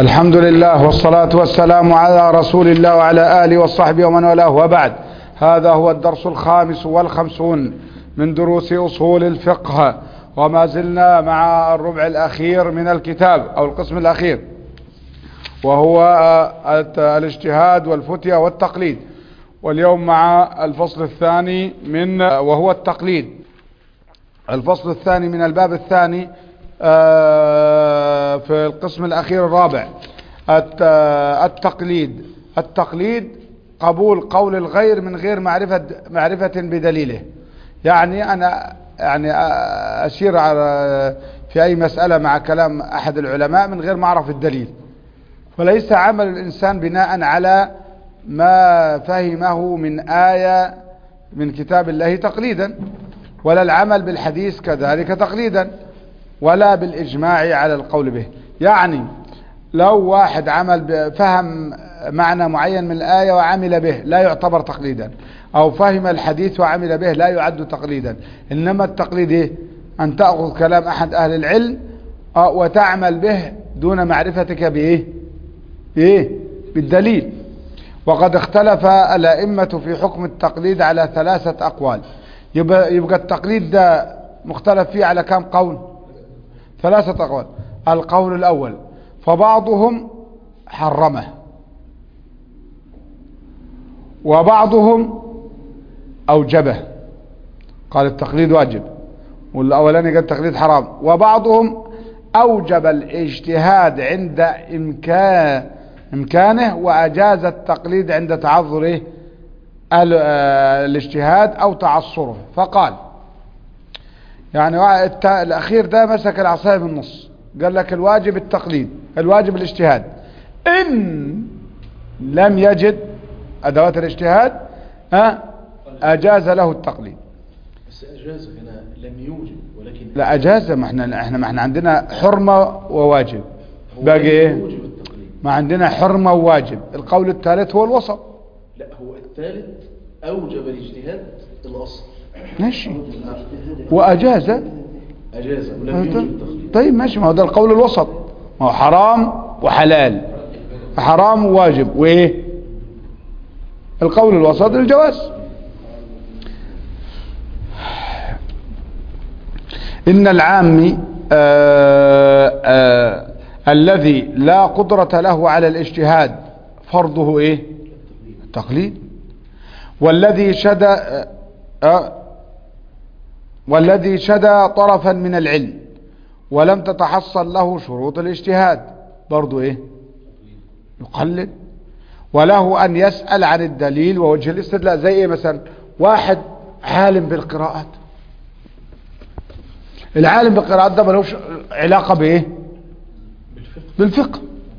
الحمد لله والصلاة والسلام على رسول الله وعلى آله وصحبه ومن والاه، وبعد. هذا هو الدرس 55 من دروس أصول الفقه، وما زلنا مع الربع الأخير من الكتاب أو القسم الأخير، وهو الاجتهاد والفتية والتقليد. واليوم مع الفصل الثاني وهو التقليد. الفصل الثاني من الباب الثاني في القسم الأخير الرابع، التقليد قبول قول الغير من غير معرفة بدليله. يعني أنا أشير على في أي مسألة مع كلام أحد العلماء من غير ما أعرف الدليل، وليس عمل الإنسان بناء على ما فهمه من آية من كتاب الله تقليدا، ولا العمل بالحديث كذلك تقليدا، ولا بالإجماع على القول به. يعني لو واحد فهم معنى معين من الآية وعمل به لا يعتبر تقليدا، أو فهم الحديث وعمل به لا يعد تقليدا. إنما التقليد أن تأخذ كلام أحد أهل العلم وتعمل به دون معرفتك بالدليل. وقد اختلف الأئمة في حكم التقليد على 3 أقوال. يبقى التقليد ده مختلف فيه على كم قول؟ 3 أقوال. القول الأول: فبعضهم حرمه، وبعضهم أوجبه، قال التقليد واجب، والأولاني قال التقليد حرام. وبعضهم أوجب الاجتهاد عند إمكانه، وأجاز التقليد عند تعذره الاجتهاد أو تعصره. فقال يعني الأخير ده مسك العصاية من النص، قال لك الواجب التقليد، الواجب الاجتهاد، إن لم يجد أدوات الاجتهاد أجاز له التقليد. بس أجاز هنا لم يوجب، ولكن لا أجاز. ما احنا عندنا حرمة وواجب، باقي ايه؟ ما عندنا حرمة وواجب. القول الثالث هو الوسط. لا، هو الثالث أوجب الاجتهاد الأصل، ماشي، وأجاز ولم يوجب التقليد. طيب ماشي، ما هو ده القول الوسط، ما هو حرام وحلال، حرام وواجب، وايه القول الوسط؟ الجواز. إن العام الذي لا قدرة له على الاجتهاد فرضه ايه؟ التقليد. والذي شدى طرفا من العلم ولم تتحصل له شروط الاجتهاد برضو ايه؟ يقلد. وله ان يسأل عن الدليل ووجه الاستدلال. زي ايه مثلا؟ واحد عالم بالقراءات، العالم بالقراءات ده ملوش علاقة بايه؟ بالفقه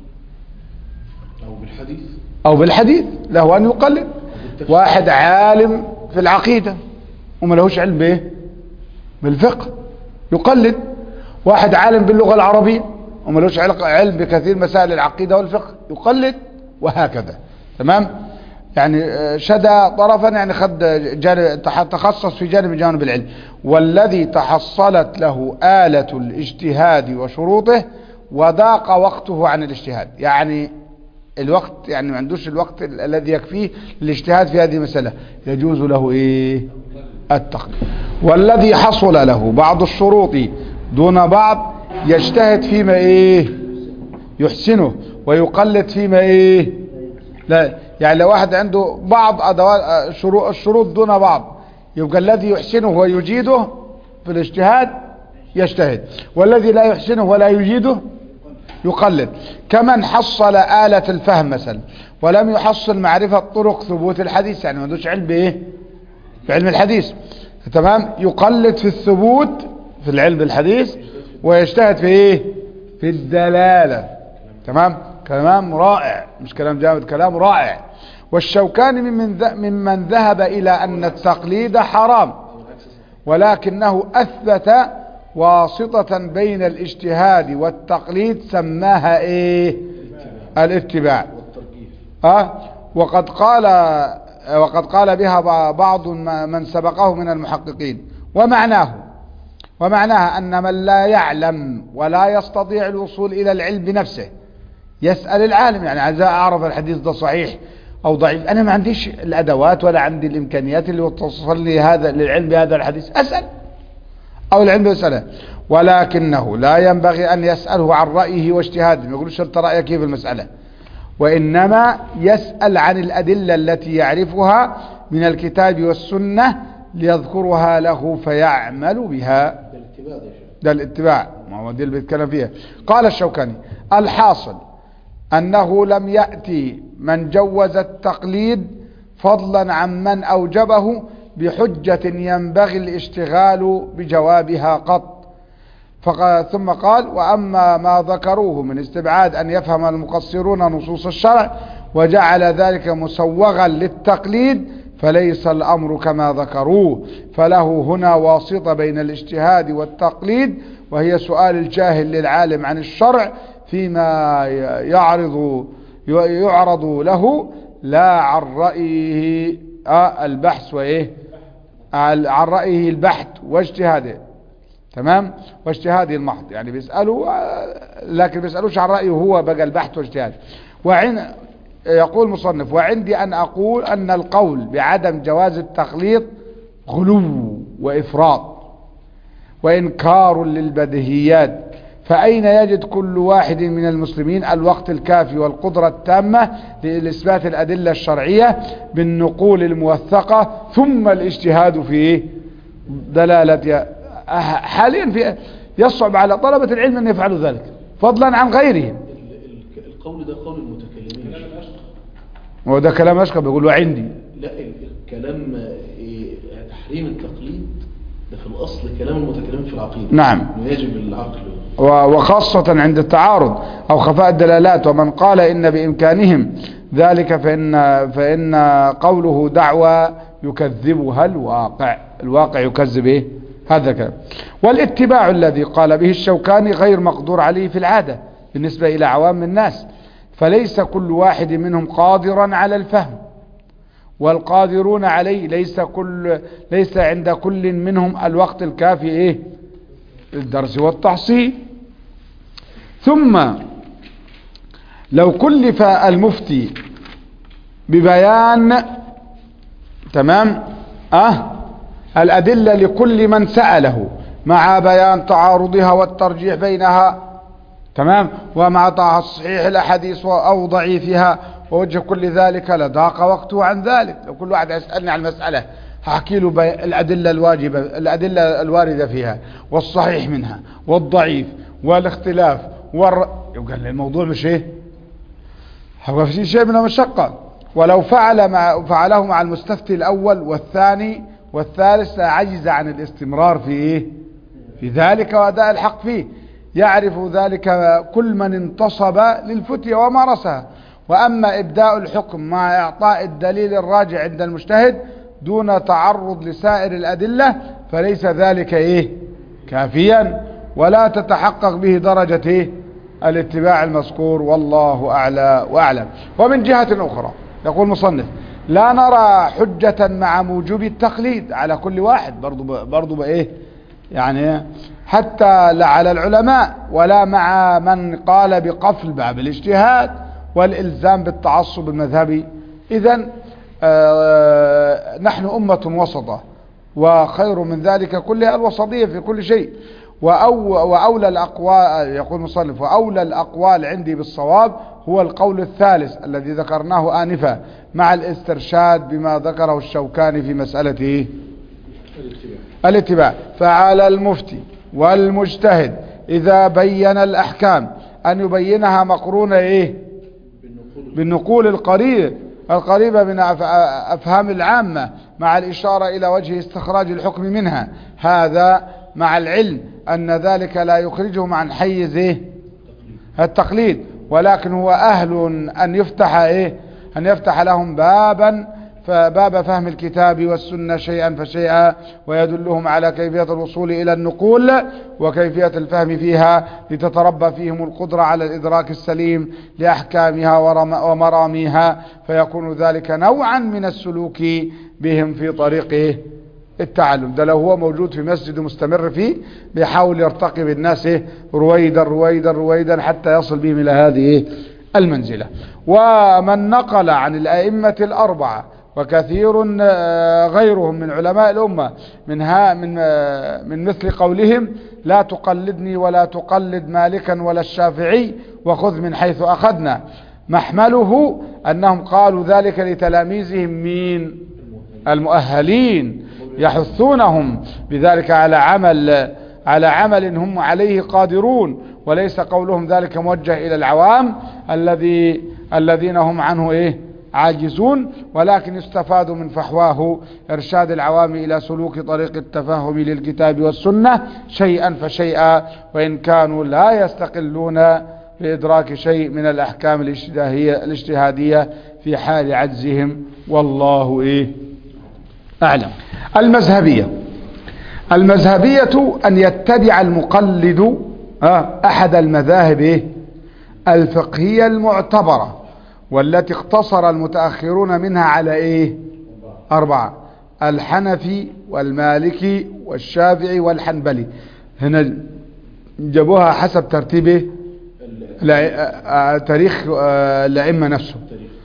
او بالحديث، له ان يقلد. واحد عالم في العقيدة وملهوش علم بايه؟ بالفقه، يقلد. واحد عالم باللغة العربية وملوش علم بكثير مسائل العقيدة والفقه، يقلد. وهكذا. تمام؟ يعني شدى طرفا، يعني تخصص في جانب العلم. والذي تحصلت له آلة الاجتهاد وشروطه وضاق وقته عن الاجتهاد، يعني الوقت، يعني ما عندوش الوقت الذي يكفيه للاجتهاد في هذه المسألة، يجوز له ايه؟ التقليد. والذي حصل له بعض الشروط دون بعض يجتهد فيما ايه؟ يحسنه، ويقلد فيما ايه؟ لا. يعني لو واحد عنده بعض ادوات الشروط دون بعض، يبقى الذي يحسنه ويجيده في الاجتهاد يجتهد، والذي لا يحسنه ولا يجيده يقلد. كمن حصل آلة الفهم مثلا ولم يحصل معرفة طرق ثبوت الحديث، يعني ما عندوش علم بايه؟ بعلم الحديث. تمام؟ يقلد في الثبوت في العلم الحديث، ويجتهد في ايه؟ في الدلالة. تمام؟ كلام رائع، مش كلام جامد، كلام رائع. والشوكاني ممن ذهب إلى أن التقليد حرام، ولكنه أثبت واسطة بين الاجتهاد والتقليد سماها ايه؟ الاتباع. وقد قال بها بعض من سبقه من المحققين. ومعناها أن من لا يعلم ولا يستطيع الوصول إلى العلم بنفسه يسأل العالم. يعني عايز أعرف الحديث ده صحيح أو ضعيف، أنا ما عنديش الأدوات ولا عندي الإمكانيات اللي توصل لي هذا للعلم بهذا الحديث، أسأل أو العلم يسأله. ولكنه لا ينبغي أن يسأله عن رأيه واجتهاده، ما يقولش أنت رأيك كيف المسألة، وإنما يسأل عن الأدلة التي يعرفها من الكتاب والسنة ليذكرها له فيعمل بها. ده الاتباع، ما هو دي اللي بيتكلم فيها. قال الشوكاني: الحاصل أنه لم يأتي من جوز التقليد فضلا عن من أوجبه بحجة ينبغي الاشتغال بجوابها قط. ثم قال: وأما ما ذكروه من استبعاد أن يفهم المقصرون نصوص الشرع وجعل ذلك مسوغا للتقليد فليس الأمر كما ذكروه، فله هنا واسطة بين الاجتهاد والتقليد، وهي سؤال الجاهل للعالم عن الشرع فيما يعرض له، لا عن رأيه البحث عن رأيه البحث واجتهاده. تمام، واجتهاده المحض، يعني بيسألوا لكن بيسألوش عن رأيه هو، بقى البحث واجتهاد. يقول مصنف: وعندي أن أقول أن القول بعدم جواز التقليد غلو وإفراط وإنكار للبديهيات، فأين يجد كل واحد من المسلمين الوقت الكافي والقدرة التامة لإثبات الأدلة الشرعية بالنقول الموثقة ثم الاجتهاد في دلالة؟ حاليا يصعب على طلبة العلم أن يفعلوا ذلك فضلا عن غيرهم. القول ده قول المتكلمين، هو ده كلام أشقى بيقولوا عندي. لا، الكلام تحريم التقليد ده في الأصل كلام المتكلمين في العقيدة. نعم، يجب العقل، وخاصة عند التعارض أو خفاء الدلالات. ومن قال إن بإمكانهم ذلك فإن قوله دعوى يكذبها الواقع يكذب هذا كلام. والاتباع الذي قال به الشوكاني غير مقدور عليه في العادة بالنسبة إلى عوام الناس، فليس كل واحد منهم قادرا على الفهم، والقادرون عليه ليس عند كل منهم الوقت الكافي الدرس والتحصيل. ثم لو كلف المفتي ببيان الأدلة لكل من سأله مع بيان تعارضها والترجيح بينها، تمام، ومع تصحيح الأحاديث أو ضعيفها ووجه كل ذلك لضاق وقته عن ذلك. لو كل واحد يسألني عن المسألة هحكي له الأدلة الواجبة، الأدلة الواردة فيها والصحيح منها والضعيف والاختلاف يبقى الموضوع مش هو في شيء من المشقة. ولو فعله مع المستفتي الأول والثاني والثالث عجز عن الاستمرار في ذلك وأداء الحق فيه. يعرف ذلك كل من انتصب للفتية ومارسها. وأما إبداء الحكم مع إعطاء الدليل الراجع عند المجتهد دون تعرض لسائر الأدلة فليس ذلك كافيا، ولا تتحقق به درجة الاتباع المذكور، والله أعلى وأعلم. ومن جهة أخرى يقول مصنف: لا نرى حجة مع موجب التقليد على كل واحد، برضو يعني حتى لا على العلماء ولا مع من قال بقفل باب الاجتهاد والإلزام بالتعصب المذهبي. إذن نحن أمة وسطة، وخير من ذلك كلها الوسطية في كل شيء. وأولى الأقوال، يقول المصنف: وأولى الأقوال عندي بالصواب هو القول الثالث الذي ذكرناه آنفا مع الاسترشاد بما ذكره الشوكاني في مسألة الاتباع. فعلى المفتي والمجتهد إذا بين الأحكام أن يبينها مقرونة بالنقول القريبة من أفهام العامة مع الإشارة إلى وجه استخراج الحكم منها، هذا مع العلم أن ذلك لا يخرجهم عن حيز التقليد، ولكن هو أهل أن يفتح لهم باب فهم الكتاب والسنة شيئا فشيئا، ويدلهم على كيفية الوصول إلى النقول وكيفية الفهم فيها لتتربى فيهم القدرة على الإدراك السليم لأحكامها ومراميها، فيكون ذلك نوعا من السلوك بهم في طريق التعلم. ده لو هو موجود في مسجد مستمر فيه بيحاول يرتقي بالناس رويدا رويدا رويدا حتى يصل بهم إلى هذه المنزلة. ومن نقل عن الأئمة الأربعة وكثير غيرهم من علماء الأمة من مثل قولهم: لا تقلدني ولا تقلد مالكا ولا الشافعي وخذ من حيث أخذنا، محمله أنهم قالوا ذلك لتلاميذهم مين؟ المؤهلين، يحثونهم بذلك على عمل هم عليه قادرون، وليس قولهم ذلك موجه إلى العوام الذين هم عنه عاجزون، ولكن يستفاد من فحواه إرشاد العوام إلى سلوك طريق التفهم للكتاب والسنة شيئا فشيئا، وإن كانوا لا يستقلون بإدراك شيء من الأحكام الاجتهادية في حال عجزهم، والله أعلم. المذهبية أن يتبع المقلد أحد المذاهب الفقهية المعتبرة، والتي اقتصر المتأخرون منها على 4: الحنفي والمالكي والشافعي والحنبلي. هنا جابوها حسب ترتيب تاريخ الأئمة نفسه.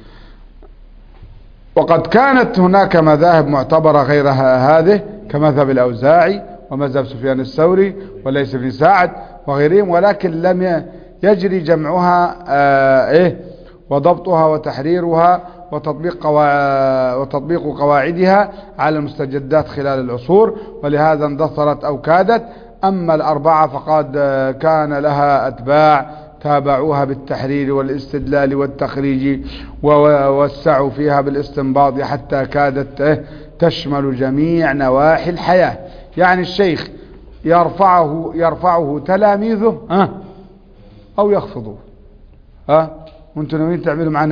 وقد كانت هناك مذاهب معتبرة غير هذه كمذهب الأوزاعي ومذهب سفيان الثوري وليس بن سعد وغيرهم، ولكن لم يجري جمعها وضبطها وتحريرها وتطبيق قواعدها على المستجدات خلال العصور، ولهذا اندثرت أو كادت. أما الأربعة فقد كان لها أتباع تابعوها بالتحرير والاستدلال والتخريج، ووسعوا فيها بالاستنباط حتى كادت تشمل جميع نواحي الحياة. يعني الشيخ يرفعه تلاميذه أو يخفضوه. وانتم ناويين تعملوا معنا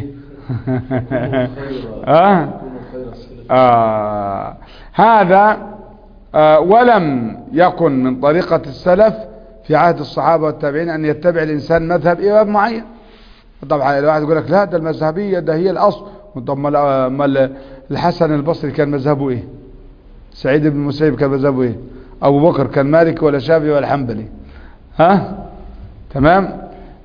هذا ولم يكن من طريقة السلف في عهد الصحابة والتابعين أن يتبع الإنسان مذهب إمام معين. طبعا الواحد يقول لك: لا، ده المذهبية ده هي الأصل. طب ما الحسن البصري كان مذهبه سعيد بن المسيب كان مذهبه أبو بكر كان مالكي ولا شافعي ولا حنبلي؟ تمام.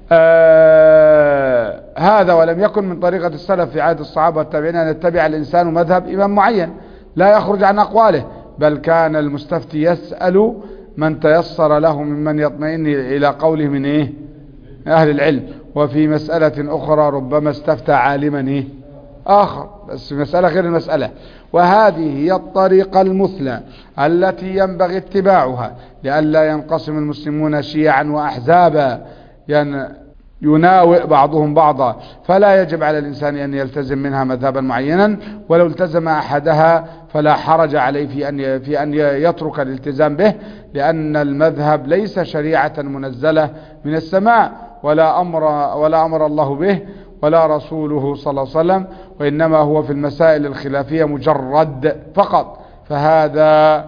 هذا ولم يكن من طريقة السلف في عهد الصحابة والتابعين أن يتبع الإنسان مذهب إمام معين لا يخرج عن أقواله، بل كان المستفتي يسأل من تيسر له ممن يطمئن إلى قوله من أهل العلم. وفي مسألة أخرى ربما استفتى عالما آخر، بس مسألة غير المسألة. وهذه هي الطريقة المثلى التي ينبغي اتباعها لئلا ينقسم المسلمون شيعا وأحزابا يناوئ بعضهم بعضا، فلا يجب على الإنسان أن يلتزم منها مذهبا معينا، ولو التزم أحدها فلا حرج عليه في أن يترك الالتزام به، لأن المذهب ليس شريعة منزلة من السماء ولا أمر الله به ولا رسوله صلى الله عليه وسلم، وإنما هو في المسائل الخلافية مجرد فقط. فهذا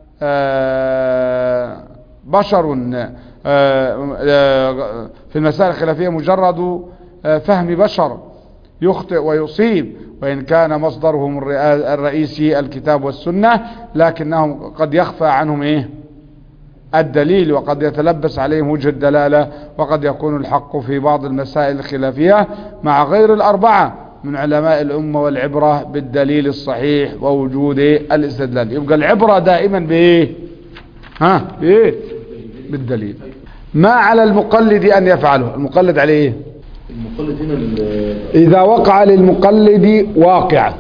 بشر في المسائل الخلافية مجرد فهم بشر يخطئ ويصيب، وإن كان مصدرهم الرئيسي الكتاب والسنة، لكنهم قد يخفى عنهم الدليل، وقد يتلبس عليهم وجه الدلالة، وقد يكون الحق في بعض المسائل الخلافية مع غير الأربعة من علماء الأمة، والعبرة بالدليل الصحيح ووجود الاستدلال. يبقى العبرة دائما بالدليل. ما على المقلد أن يفعله؟ المقلد عليه المقلد هنا إذا وقع للمقلد واقع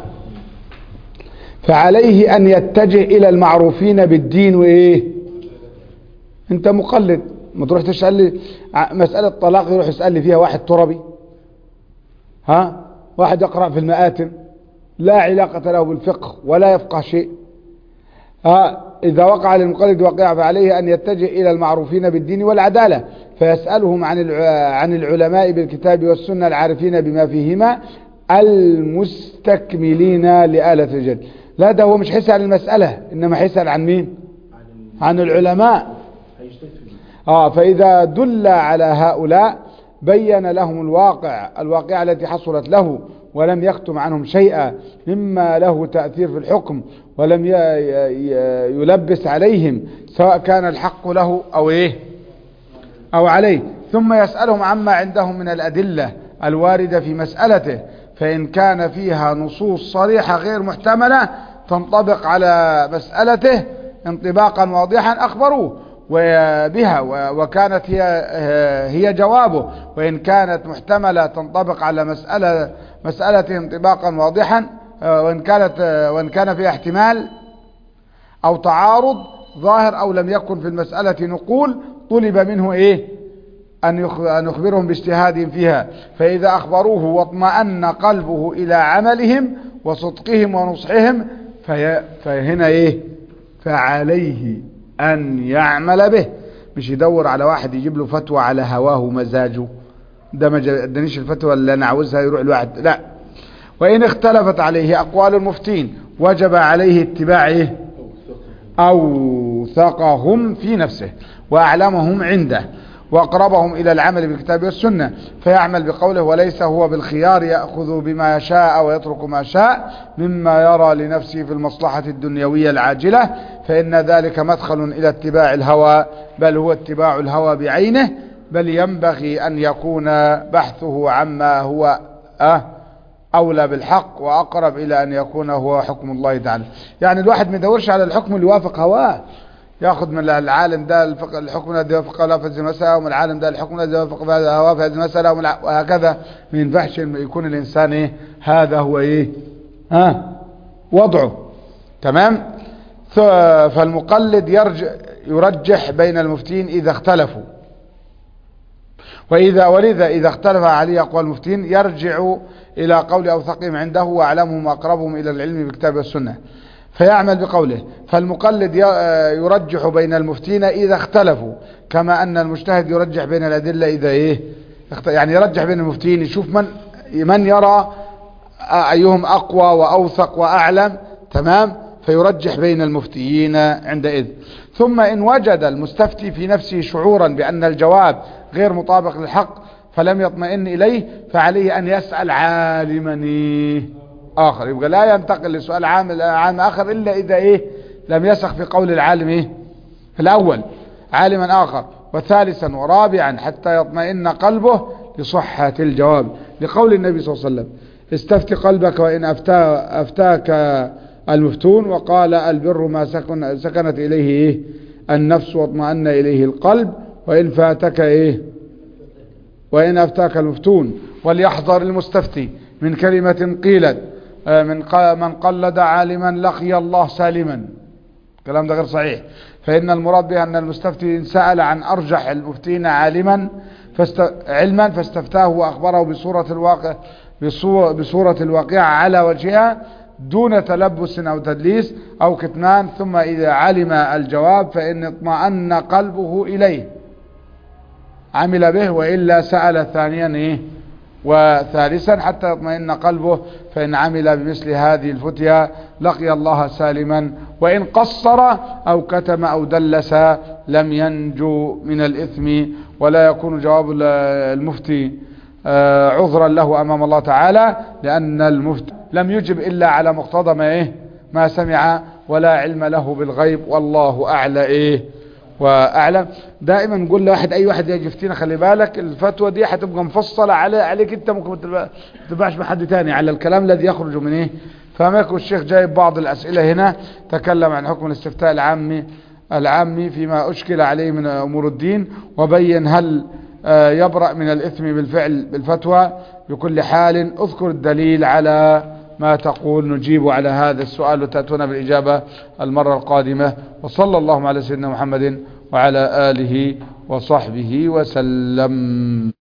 فعليه أن يتجه إلى المعروفين بالدين أنت مقلد، ما تروح تسأل لي مسألة طلاق يروح يسأل لي فيها واحد تربي، واحد يقرأ في المآتم لا علاقة له بالفقه ولا يفقه شيء. إذا وقع للمقلد واقع فعليه أن يتجه إلى المعروفين بالدين والعدالة فيسألهم عن العلماء بالكتاب والسنة العارفين بما فيهما المستكملين لآلة الجد. لا، ده هو مش حيسأل المسألة، إنما حيسأل عن مين؟ عن العلماء. فإذا دل على هؤلاء بين لهم الواقع التي حصلت له، ولم يكتم عنهم شيئا مما له تأثير في الحكم، ولم يلبس عليهم سواء كان الحق له أو عليه. ثم يسألهم عما عندهم من الأدلة الواردة في مسألته، فإن كان فيها نصوص صريحة غير محتملة تنطبق على مسألته انطباقا واضحا أخبروه بها وكانت هي جوابه، وإن كانت محتملة تنطبق على مسألته انطباقا واضحا، وإن كان فيها احتمال أو تعارض ظاهر أو لم يكن في المسألة نقول طلب منه أن يخبرهم باجتهادهم فيها، فإذا أخبروه واطمأن قلبه إلى عملهم وصدقهم ونصحهم فهنا فعليه أن يعمل به، مش يدور على واحد يجيب له فتوى على هواه ومزاجه، ده ما ادانيش الفتوى اللي أنا عاوزها يروح الواحد، لا. وإن اختلفت عليه أقوال المفتين وجب عليه اتباع أوثقهم في نفسه وأعلمهم عنده وأقربهم إلى العمل بالكتاب والسنة، فيعمل بقوله وليس هو بالخيار يأخذ بما شاء ويترك ما شاء مما يرى لنفسه في المصلحة الدنيوية العاجلة، فإن ذلك مدخل إلى اتباع الهوى، بل هو اتباع الهوى بعينه، بل ينبغي أن يكون بحثه عما هو أولى بالحق وأقرب إلى أن يكون هو حكم الله تعالى. يعني الواحد ما يدورش على الحكم اللي يوافق هواه، ياخذ من العالم ده الحكم الذي يوافق له في هذه المسألة، ومن العالم ده الحكم الذي يوافق هواه في هذه المسألة، وهكذا. ما ينفعش يكون الإنسان هذا هو وضعه. تمام. فالمقلد يرجح بين المفتين إذا اختلفوا، ولذا إذا اختلف عليه أقوال المفتين يرجع إلى قول أوثقهم عنده وأعلمهم وأقربهم إلى العلم بالكتاب والسنة، فيعمل بقوله. فالمقلد يرجح بين المفتين إذا اختلفوا، كما أن المجتهد يرجح بين الأدلة إذا يعني يرجح بين المفتين، يشوف من يرى أيهم أقوى وأوثق وأعلم. تمام. فيرجح بين المفتيين عندئذ. ثم إن وجد المستفتي في نفسه شعورا بأن الجواب غير مطابق للحق فلم يطمئن إليه، فعليه أن يسأل عالما آخر. يبقى لا ينتقل لسؤال عام آخر إلا إذا لم يسخ في قول العالم الأول عالما آخر، وثالثا ورابعا حتى يطمئن قلبه لصحة الجواب، لقول النبي صلى الله عليه وسلم استفت قلبك وإن أفتاك المفتون، وقال البر ما سكنت إليه النفس واطمأن إليه القلب، وإن أفتاك المفتون. وليحذر المستفتي من كلمة قيلت من قلد عالما لقي الله سالما، الكلام ده غير صحيح، فإن المراد بها أن المستفتي إن سأل عن أرجح المفتين علما فاستفتاه وأخبره بصورة الواقعة على وجهها دون تلبس أو تدليس أو كتمان، ثم إذا علم الجواب فإن اطمأن قلبه إليه عمل به، وإلا سأل ثانيا وثالثا حتى يطمئن قلبه، فإن عمل بمثل هذه الفتيا لقي الله سالما، وإن قصر أو كتم أو دلس لم ينجو من الإثم، ولا يكون جواب المفتي عذرا له أمام الله تعالى، لأن المفتي لم يجب إلا على مقتضى ما سمع، ولا علم له بالغيب، والله أعلى وأعلم. دائما نقول لواحد أي واحد يجي يفتينا خلي بالك الفتوى دي هتبقى مفصلة عليك انت، ممكن ما تتبعش بحد تاني على الكلام الذي يخرج من فما يكون الشيخ جايب بعض الأسئلة هنا تكلم عن حكم الاستفتاء العامي فيما أشكل عليه من أمور الدين، وبين هل يبرأ من الإثم بالفعل بالفتوى. بكل حال اذكر الدليل على ما تقول، نجيب على هذا السؤال وتأتون بالإجابة المرة القادمة. وصلى الله على سيدنا محمد وعلى آله وصحبه وسلم.